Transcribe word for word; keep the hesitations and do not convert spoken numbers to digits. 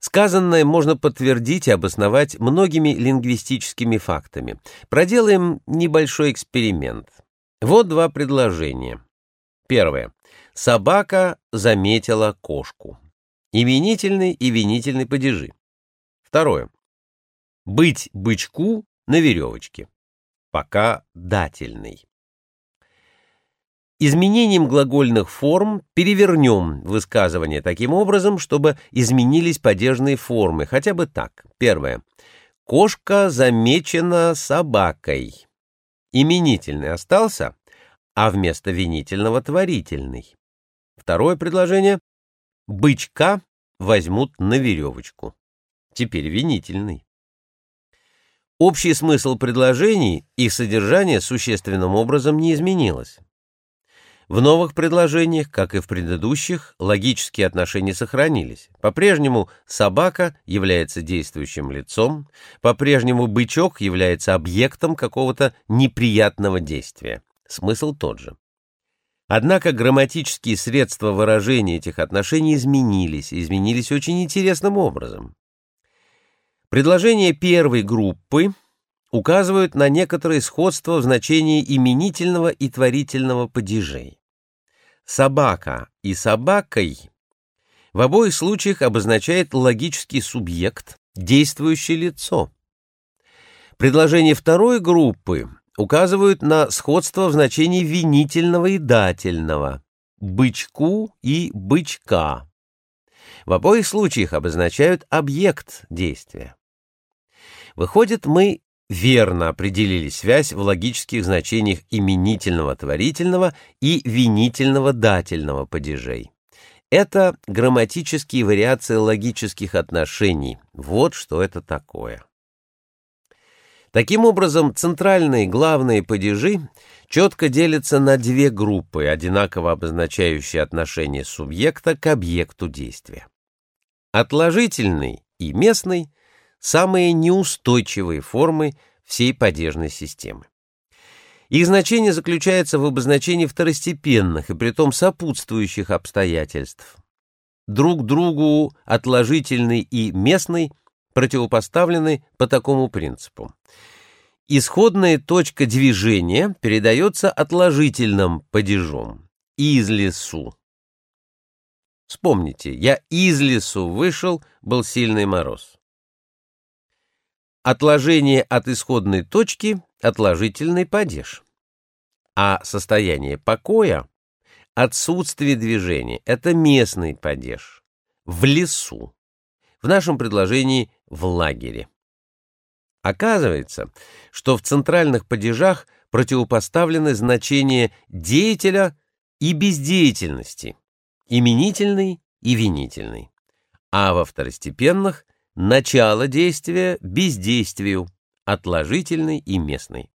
Сказанное можно подтвердить и обосновать многими лингвистическими фактами. Проделаем небольшой эксперимент. Вот два предложения. Первое. Собака заметила кошку. Именительный и винительный падежи. Второе. Быть бычку на веревочке. Пока дательный. Изменением глагольных форм перевернем высказывание таким образом, чтобы изменились падежные формы, хотя бы так. Первое. Кошка замечена собакой. Именительный остался, а вместо винительного творительный. Второе предложение. Бычка возьмут на веревочку. Теперь винительный. Общий смысл предложений, их содержание существенным образом не изменилось. В новых предложениях, как и в предыдущих, логические отношения сохранились. По-прежнему собака является действующим лицом, по-прежнему бычок является объектом какого-то неприятного действия. Смысл тот же. Однако грамматические средства выражения этих отношений изменились, и изменились очень интересным образом. Предложения первой группы указывают на некоторое сходство в значении именительного и творительного падежей. Собака и собакой в обоих случаях обозначает логический субъект, действующее лицо. Предложения второй группы указывают на сходство в значении винительного и дательного, бычку и бычка. В обоих случаях обозначают объект действия. Выходит, мы верно определили связь в логических значениях именительного творительного и винительного дательного падежей. Это грамматические вариации логических отношений. Вот что это такое. Таким образом, центральные главные падежи четко делятся на две группы, одинаково обозначающие отношение субъекта к объекту действия. Отложительный и местный – самые неустойчивые формы всей падежной системы. Их значение заключается в обозначении второстепенных и притом сопутствующих обстоятельств. Друг другу отложительный и местный противопоставлены по такому принципу. Исходная точка движения передается отложительным падежом «из лесу». Вспомните, я из лесу вышел, был сильный мороз. Отложение от исходной точки – отложительный падеж. А состояние покоя, отсутствие движения – это местный падеж. В лесу. В нашем предложении в лагере. Оказывается, что в центральных падежах противопоставлены значения деятеля и бездеятельности, именительный и винительный, а во второстепенных – начало действия бездействию, отложительный и местный.